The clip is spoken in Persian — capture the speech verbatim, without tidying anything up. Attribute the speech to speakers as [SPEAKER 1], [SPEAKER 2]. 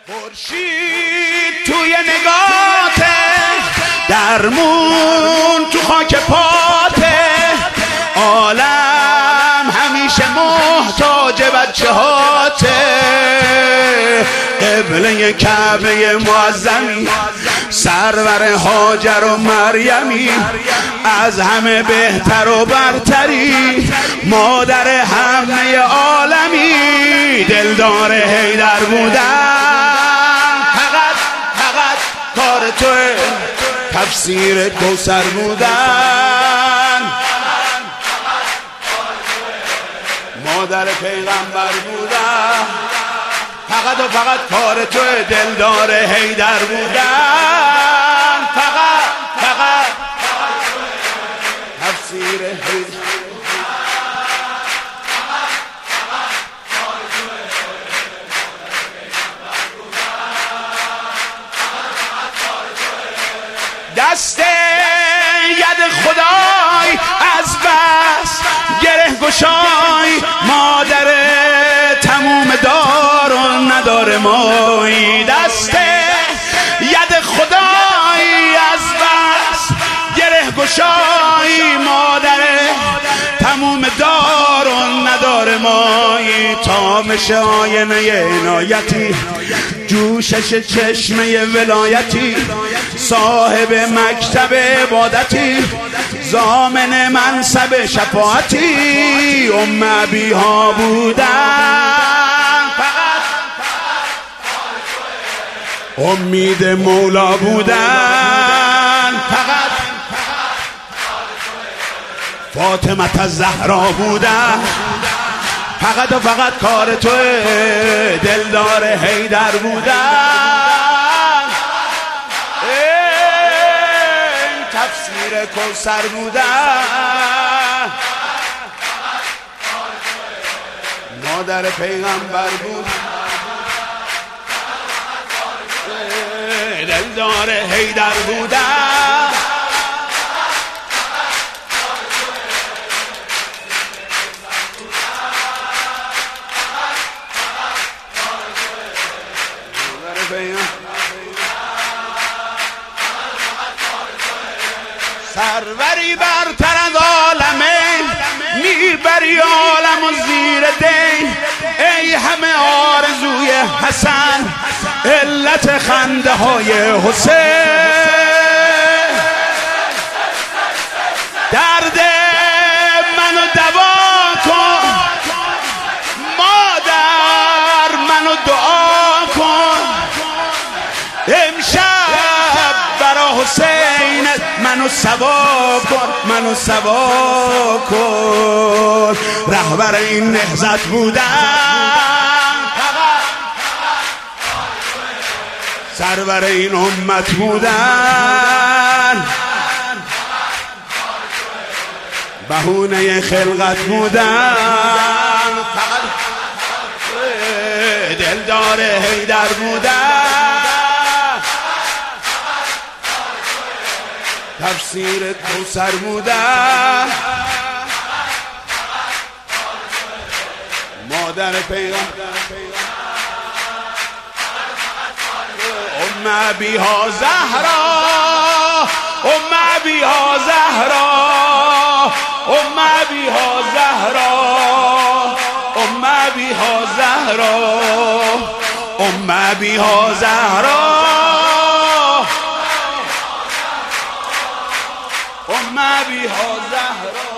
[SPEAKER 1] خورشید توی نگاته، درمون تو خاک پاته، عالم همیشه محتاج بچه هاته. قبله کعبه معظمی، سرور هاجر و مریمی، از همه بهتر و برتری، مادر همه عالمی، دلدار حیدر بودن. فقط فقط کار توه، تفسیر کوثر بودن، مادر پیغمبر بودن. فقط و فقط کار توه، دلدار حیدر بودن. فقط فقط تفسیر حیدر. دست ید خدای از بس گره گشای، مادر تموم دار و ندار مایی. دست ید خدای از بس گره گشای، مادر تموم دار و ندار مایی. تامش آینه عنایتی، جوشش چشمه ولایتی، صاحب مکتب عبادتی، ضامن منصب شفاعتی، ام ابیها بودن. فقط امید مولا بودن. فقط فاطمه الزهرا بودن. فقط و فقط کار توه، دلدار حیدر بودن. این تفسیر کوثر بودن، مادر پیغمبر بود، دلدار حیدر بودن. سروری برتر از عالمه، میبری عالم و زیر دین. ای همه آرزوی حسن، علت خنده های حسین. درد منو دوا کن مادر، منو دعا کن امشب برا حسین. منو سوا کن، منو سوا کن. رهبر این نهضت بودن، سرور این امت بودن، بهونه خلقت بودن. فقط دلدار حیدر بودن، تفسیر کوثر بودن، مادر پیغمبر، ام ابیها زهرا، ام ابیها زهرا، ام ابیها زهرا، ام ابیها زهرا، ام ابیها زهرا، ام ابیها زهرا.